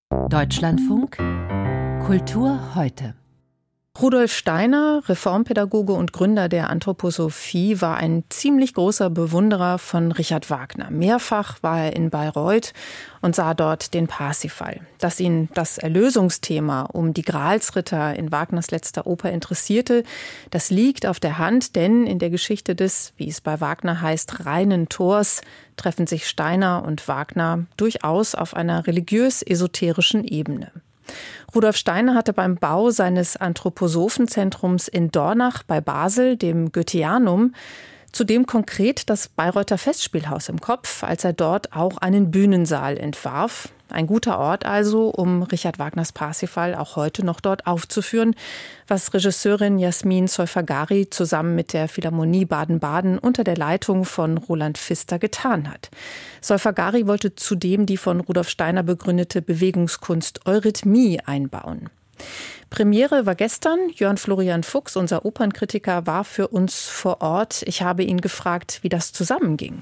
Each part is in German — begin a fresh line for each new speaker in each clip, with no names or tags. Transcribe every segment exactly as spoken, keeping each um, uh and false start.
Deutschlandfunk Kultur heute.
Rudolf Steiner, Reformpädagoge und Gründer der Anthroposophie, war ein ziemlich großer Bewunderer von Richard Wagner. Mehrfach war er in Bayreuth und sah dort den Parsifal. Dass ihn das Erlösungsthema um die Gralsritter in Wagners letzter Oper interessierte, das liegt auf der Hand, denn in der Geschichte des, wie es bei Wagner heißt, reinen Tors treffen sich Steiner und Wagner durchaus auf einer religiös-esoterischen Ebene. Rudolf Steiner hatte beim Bau seines Anthroposophenzentrums in Dornach bei Basel, dem Goetheanum, zudem konkret das Bayreuther Festspielhaus im Kopf, als er dort auch einen Bühnensaal entwarf. Ein guter Ort also, um Richard Wagners Parsifal auch heute noch dort aufzuführen, was Regisseurin Jasmin Solfagari zusammen mit der Philharmonie Baden-Baden unter der Leitung von Roland Pfister getan hat. Solfagari wollte zudem die von Rudolf Steiner begründete Bewegungskunst Eurythmie einbauen. Premiere war gestern. Jörn Florian Fuchs, unser Opernkritiker, war für uns vor Ort. Ich habe ihn gefragt, wie das zusammenging.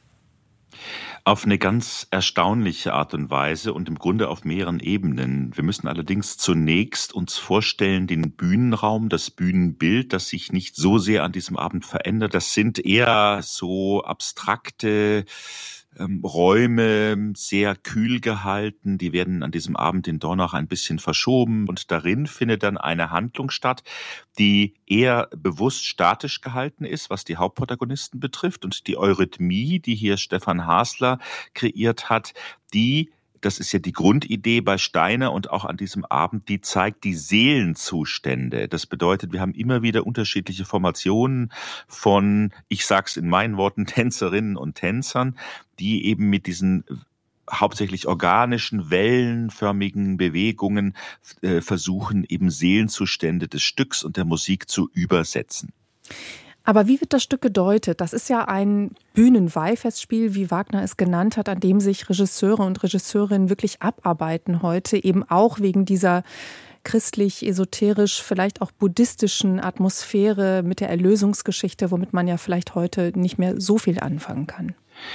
Auf eine ganz erstaunliche Art und Weise und im Grunde auf mehreren Ebenen. Wir müssen allerdings zunächst uns vorstellen, den Bühnenraum, das Bühnenbild, das sich nicht so sehr an diesem Abend verändert. Das sind eher so abstrakte ähm, Räume, sehr kühl gehalten. Die werden an diesem Abend in Dornach ein bisschen verschoben und darin findet dann eine Handlung statt, die eher bewusst statisch gehalten ist, was die Hauptprotagonisten betrifft. Und die Eurythmie, die hier Stefan Hasler kreiert hat, die, das ist ja die Grundidee bei Steiner und auch an diesem Abend, die zeigt die Seelenzustände. Das bedeutet, wir haben immer wieder unterschiedliche Formationen von, ich sag's in meinen Worten, Tänzerinnen und Tänzern, die eben mit diesen hauptsächlich organischen, wellenförmigen Bewegungen äh, versuchen, eben Seelenzustände des Stücks und der Musik zu übersetzen.
Aber wie wird das Stück gedeutet? Das ist ja ein Bühnenweihfestspiel, wie Wagner es genannt hat, an dem sich Regisseure und Regisseurinnen wirklich abarbeiten heute, eben auch wegen dieser christlich, esoterisch, vielleicht auch buddhistischen Atmosphäre mit der Erlösungsgeschichte, womit man ja vielleicht heute nicht mehr so viel anfangen kann.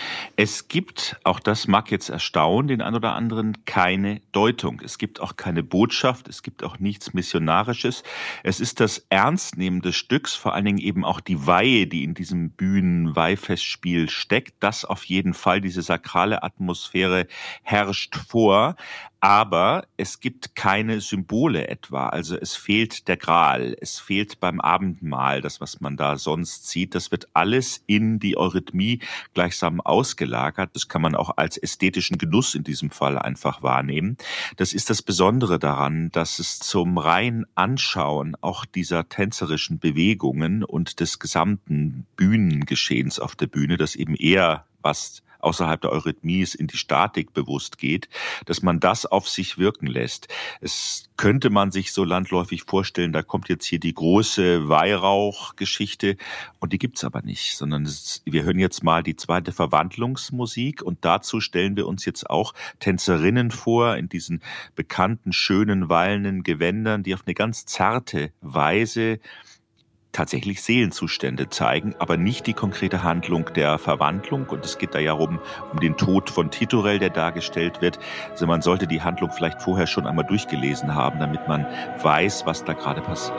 Es gibt, auch das mag jetzt erstaunen, den einen oder anderen, keine Deutung. Es gibt auch keine Botschaft, es gibt auch nichts Missionarisches. Es ist das Ernstnehmen des Stücks, vor allen Dingen eben auch die Weihe, die in diesem Bühnenweihfestspiel steckt. Das auf jeden Fall, diese sakrale Atmosphäre herrscht vor. Aber es gibt keine Symbole etwa, also es fehlt der Gral, es fehlt beim Abendmahl, das, was man da sonst sieht, das wird alles in die Eurythmie gleichsam ausgelagert. Das kann man auch als ästhetischen Genuss in diesem Fall einfach wahrnehmen. Das ist das Besondere daran, dass es zum reinen Anschauen auch dieser tänzerischen Bewegungen und des gesamten Bühnengeschehens auf der Bühne, das eben eher was außerhalb der Eurythmie in die Statik bewusst geht, dass man das auf sich wirken lässt. Es könnte man sich so landläufig vorstellen, da kommt jetzt hier die große Weihrauchgeschichte und die gibt's aber nicht, sondern es, wir hören jetzt mal die zweite Verwandlungsmusik und dazu stellen wir uns jetzt auch Tänzerinnen vor in diesen bekannten, schönen, wallenden Gewändern, die auf eine ganz zarte Weise tatsächlich Seelenzustände zeigen, aber nicht die konkrete Handlung der Verwandlung. Und es geht da ja um, um den Tod von Titurel, der dargestellt wird. Also man sollte die Handlung vielleicht vorher schon einmal durchgelesen haben, damit man weiß, was da gerade passiert.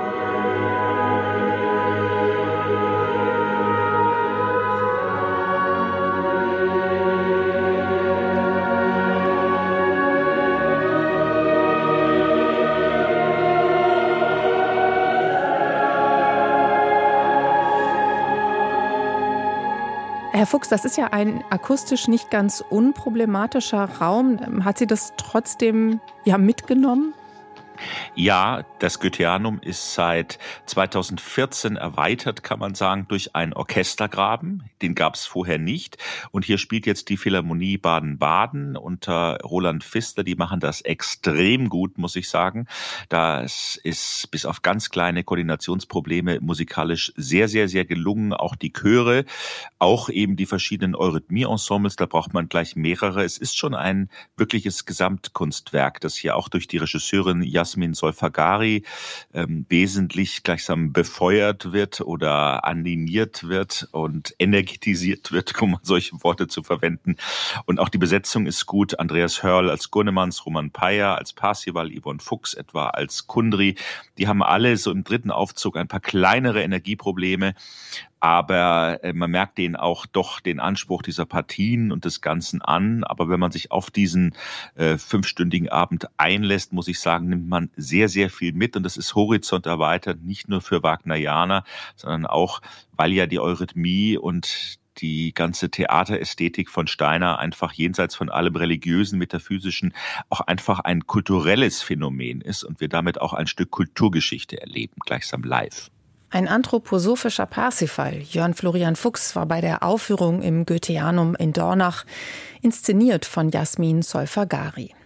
Herr Fuchs, das ist ja ein akustisch nicht ganz unproblematischer Raum. Hat Sie das trotzdem ja mitgenommen?
Ja, das Goetheanum ist seit zweitausendvierzehn erweitert, kann man sagen, durch einen Orchestergraben. Den gab es vorher nicht. Und hier spielt jetzt die Philharmonie Baden-Baden unter Roland Pfister. Die machen das extrem gut, muss ich sagen. Das ist bis auf ganz kleine Koordinationsprobleme musikalisch sehr, sehr, sehr gelungen. Auch die Chöre, auch eben die verschiedenen Eurythmie-Ensembles, da braucht man gleich mehrere. Es ist schon ein wirkliches Gesamtkunstwerk, das hier auch durch die Regisseurin Jasmin Solfagari ähm, wesentlich gleichsam befeuert wird oder animiert wird und energetisiert wird, um solche Worte zu verwenden. Und auch die Besetzung ist gut. Andreas Hörl als Gunnemanns, Roman Peyer als Parsival, Yvonne Fuchs etwa als Kundry. Die haben alle so im dritten Aufzug ein paar kleinere Energieprobleme. Aber man merkt denen auch doch den Anspruch dieser Partien und des Ganzen an. Aber wenn man sich auf diesen äh, fünfstündigen Abend einlässt, muss ich sagen, nimmt man sehr, sehr viel mit. Und das ist Horizont erweitert, nicht nur für Wagnerianer, sondern auch, weil ja die Eurythmie und die ganze Theaterästhetik von Steiner einfach jenseits von allem religiösen, metaphysischen auch einfach ein kulturelles Phänomen ist und wir damit auch ein Stück Kulturgeschichte erleben, gleichsam live.
Ein anthroposophischer Parsifal, Jörn Florian Fuchs, war bei der Aufführung im Goetheanum in Dornach, inszeniert von Jasmin Solfagari.